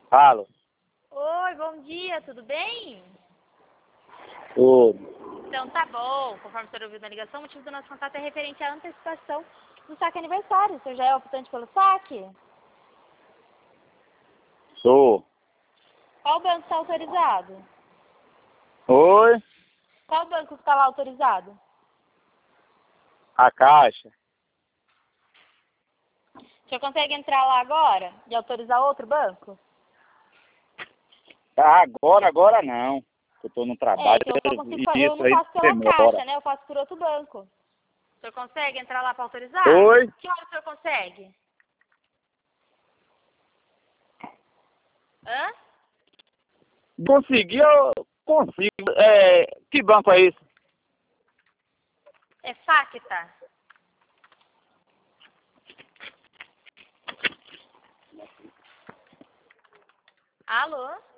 Falo. Oi, bom dia, tudo bem? Tudo. Então tá bom, conforme o senhor ouviu na ligação, o motivo do nosso contato é referente à antecipação do saque aniversário. O senhor já é optante pelo saque? Sou. Qual banco está autorizado? Oi? Qual banco está lá autorizado? A Caixa. O senhor consegue entrar lá agora e autorizar outro banco? Agora não. Eu tô no trabalho Que eu só consigo e eu isso não aí faço pela demora. Caixa, né? Eu faço por outro banco. O senhor consegue entrar lá para autorizar? Oi? Que hora o senhor consegue? Hã? Consegui, eu consigo. Que banco é esse? É Facta. Alô?